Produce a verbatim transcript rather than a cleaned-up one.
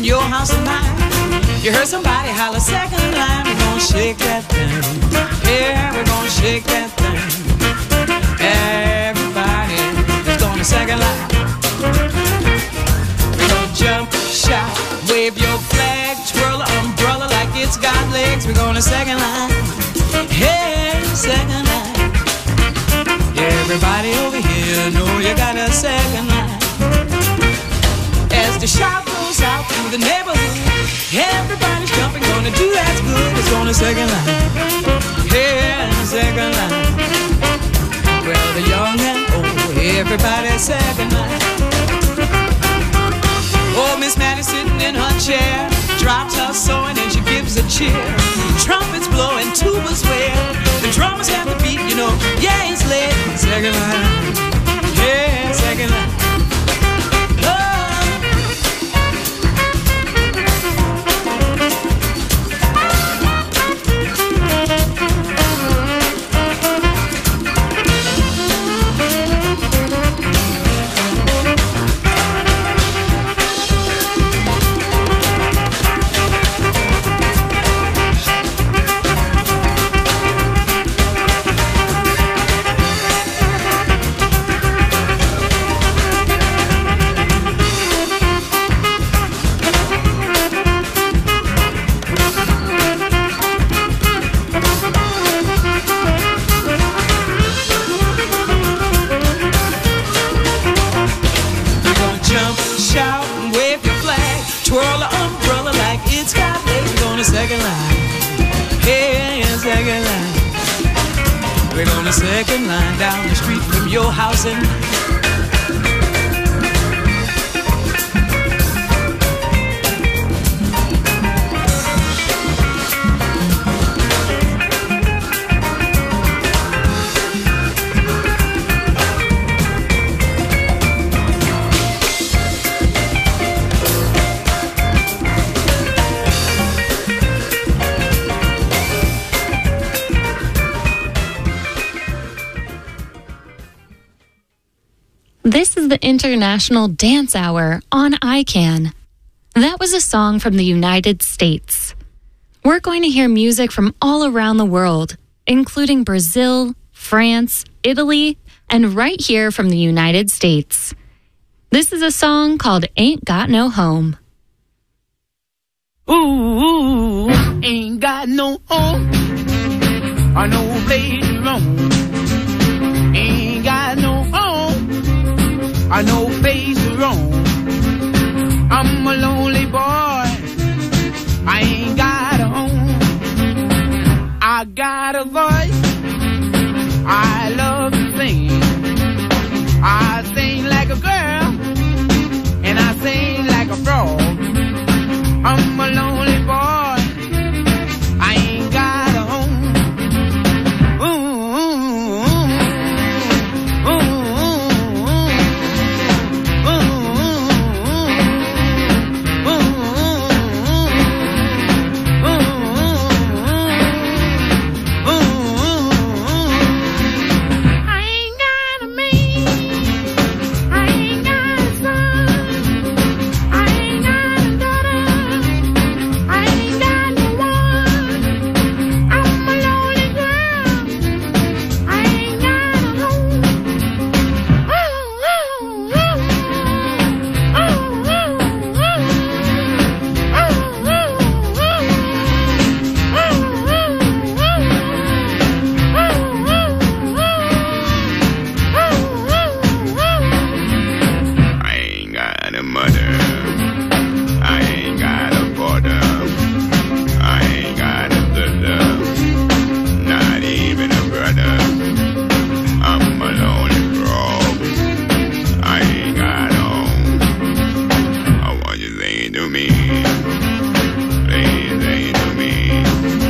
from your house and mine. You heard somebody holler second line. We're gonna shake that thing. Yeah, we're gonna shake that thing. Everybody is gonna second line. We're gonna jump, shout, wave your flag, twirl an umbrella like it's got legs. We're gonna second line. Hey, second line. Everybody over here know you got a second line. As the shout goes out through the neighborhood, everybody's jumping, gonna do that's good. It's on the second line. Yeah, second line. Well, the young and old, everybody's second line. Oh, Miss Maddie sitting in her chair, drops her sewing and she gives a cheer. Trumpets blowing, tubas wail, the drummers have the beat, you know. Yeah, it's lit. Second line. Yeah, second line. Second line down the street from your house and This is the International Dance Hour on I CAN. That was a song from the United States. We're going to hear music from all around the world, including Brazil, France, Italy, and right here from the United States. This is a song called Ain't Got No Home. Ooh, ain't got no home or no place to roam. Ain't got no home or no place to roam. I'm a lonely boy, I ain't got a home. I got a voice, I love to sing. I sing like a girl, and I sing like a frog. I'm a lonely boy, I ain't got a home. Ooh, ooh, ooh, ooh, to me, please say to me.